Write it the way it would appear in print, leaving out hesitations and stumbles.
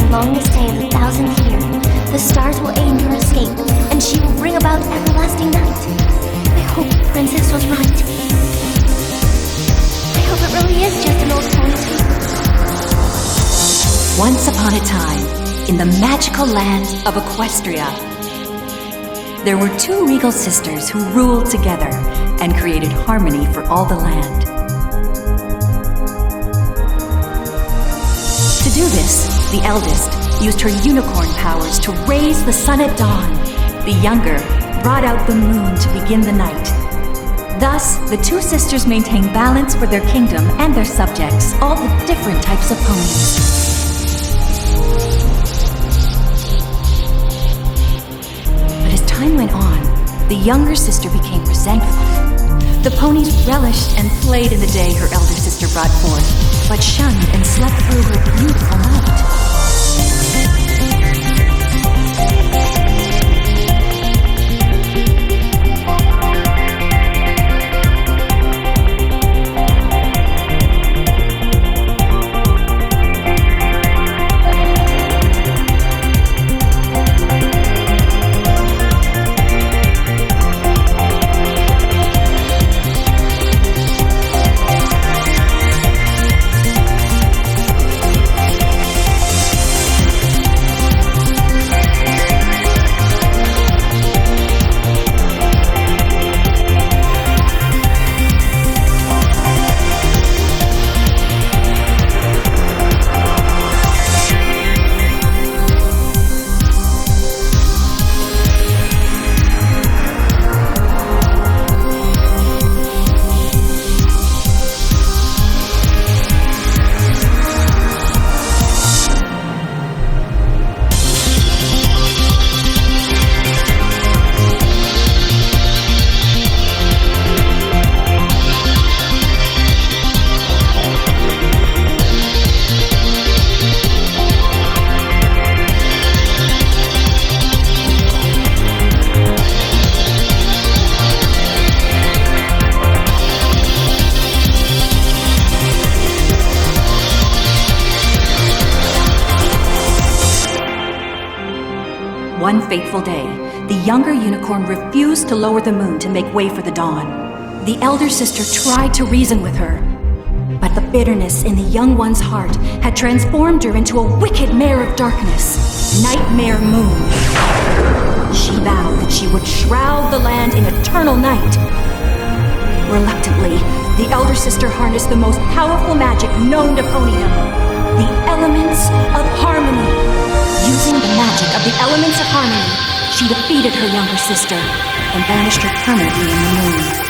the longest day of the 1000th year, the stars will aid her escape, and she will bring about everlasting night. I hope the princess was right. I hope it really is just an old pony tale. Once upon a time, in the magical land of Equestria, there were two regal sisters who ruled together and created harmony for all the land. To do this, the eldest used her unicorn powers to raise the sun at dawn. The younger brought out the moon to begin the night. Thus, the two sisters maintained balance for their kingdom and their subjects, all the different types of ponies. But as time went on, the younger sister became resentful. The ponies relished and played in the day her elder sister brought forth, but shunned and slept through her beautiful night. One fateful day, the younger unicorn refused to lower the moon to make way for the dawn. The elder sister tried to reason with her, but the bitterness in the young one's heart had transformed her into a wicked mare of darkness, Nightmare Moon. She vowed that she would shroud the land in eternal night. Reluctantly, the elder sister harnessed the most powerful magic known to ponydom, the elements of harmony. Using the magic of the elements of harmony, she defeated her younger sister and banished her permanently in the moon.